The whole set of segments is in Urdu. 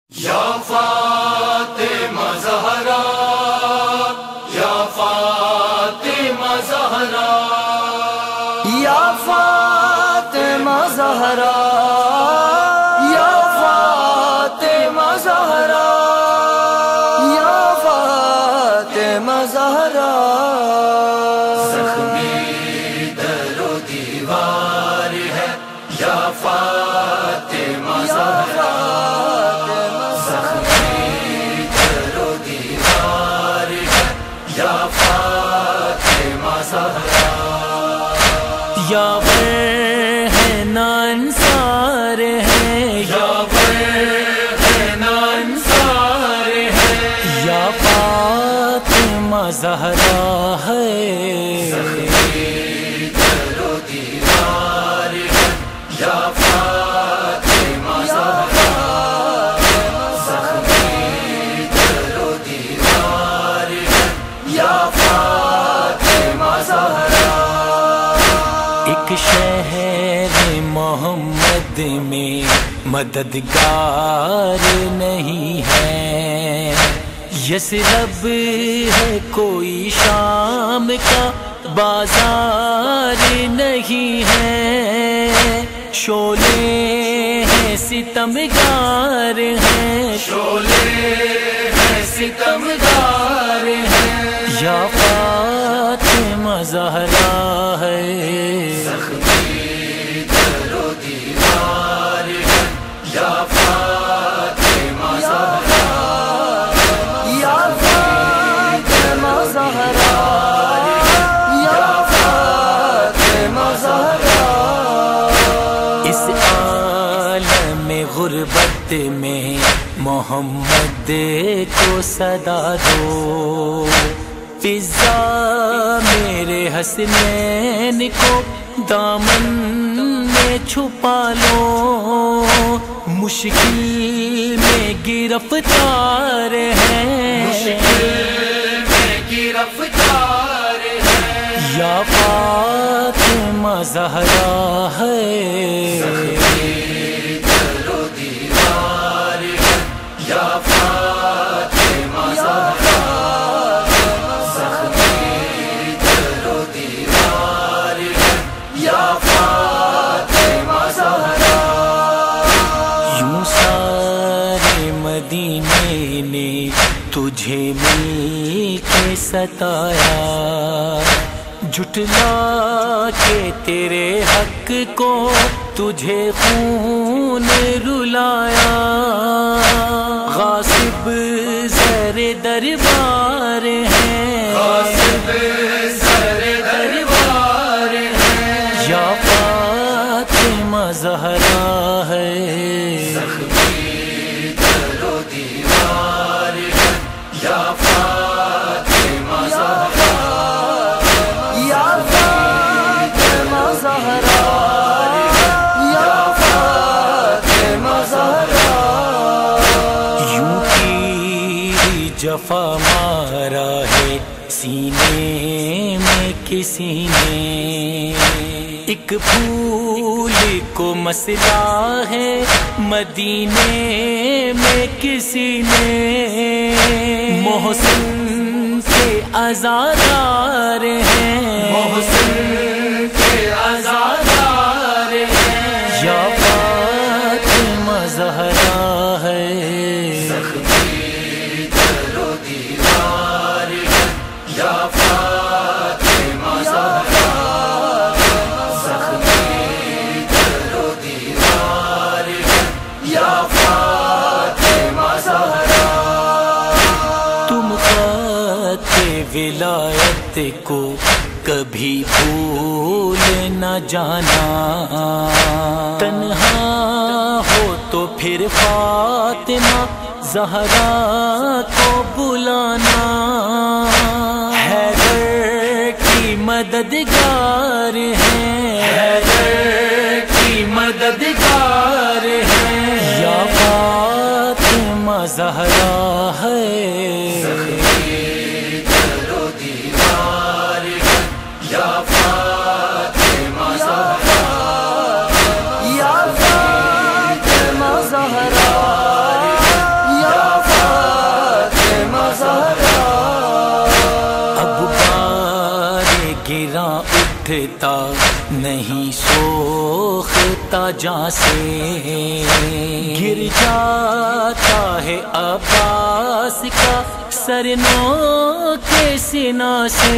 یا فاطمہ زہرا، یا فاطمہ زہرا، یا فاطمہ زہرا، یا فاطمہ زہرا، یا فاطمہ زہرا، زخمی در و دیوار ہے یا فاطمہ زہرا، زخمی در و دیوار ہے یا فاطمہ زہرا، یا ہے نا انصار ہے، یا ہے نا انصار ہے، یا فاطمہ زہرا ہے، زخمی در و دیوار ہے یا فاطمہ زہرا، زخمی در و دیوار ہے یا فاطمہ زہرا، ایک شہر محمد میں مددگار نہیں ہے، یثرب ہے کوئی شام کا بازار نہیں ہے، شعلے ہیں ستمگار ہیں، شعلے ہیں ستمگار ہیں، یا فاطمہ زہرا ہے، زخمی در و دیوار ہے یا فاطمہ زہرا، یا فاطمہ زہرا، یا فاطمہ زہرا، اس عالم غربت میں محمد کو صدا دو، فضا میرے حسنین کو دامن میں چھپا لو، مشکل میں گرفتار ہیں، مشکل میں گرفتار ہے، یا فاطمہ زہرا ہے، زخمی در و دیوار ہے یا فاطمہ زہرا، زخمی در و دیوار ہے یا فاطمہ زہرا، یوں سارے مدینے نے تجھے مل کے ستایا، جھٹلا کے تیرے حق کو تجھے خون رلایا، غاصب زر دربار ہیں، غاصب سر دربار ہے، یا فاطمہ زہرا ہے، زخمی در و دیوار ہے یا فاطمہ زہرا، یا فاطمہ زہرا، یا فاطمہ زہرا، یوں کی جفا مارا ہے سینے میں کسی نے، ایک پھول کو مسئلہ ہے مدینے میں کسی نے، محسن کے عزادار ہیں، محسن کے عزادار ہیں، یا فاطمہ زہرا ہے، زخمی در و دیوار ہے یا فاطمہ زہرا، زخمی در و دیوار ہے یا فاطمہ زہرا، تم خط ولایت کو کبھی بھول نہ جانا، تنہا ہو تو پھر فاطمہ زہرا کو بلانا، حیدر کی مددگار ہیں، حیدر کی مددگار ہے، یا فاطمہ زہرا ہے، زخمی در و دیوار ہے یا فاطمہ زہرا، یا فاطمہ زہرا، اٹھتا نہیں سوختا جہاں سے، گر جاتا ہے عباس کا سر نو کے سینہ سے،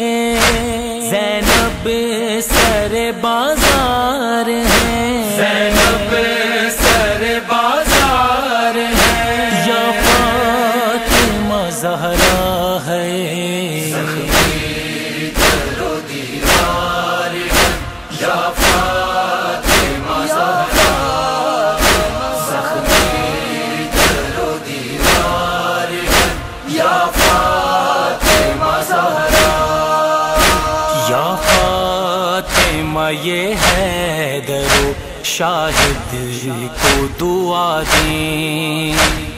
زینب سر بازار ہے، زینب سر بازار ہے، یا فاطمہ زہرا ہے، کرو دیوار ہے یا فاطمہ زہرا، زخمی کرو دیوار ہے یا فاطمہ زہرا، یا فاطمہ یہ حیدر و شاہد کو دعا دیں،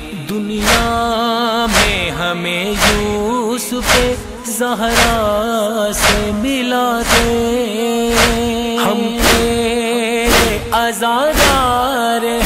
دنیا میں ہمیں یوسف زہرا سے ملا دے، ہم تیرے عزادار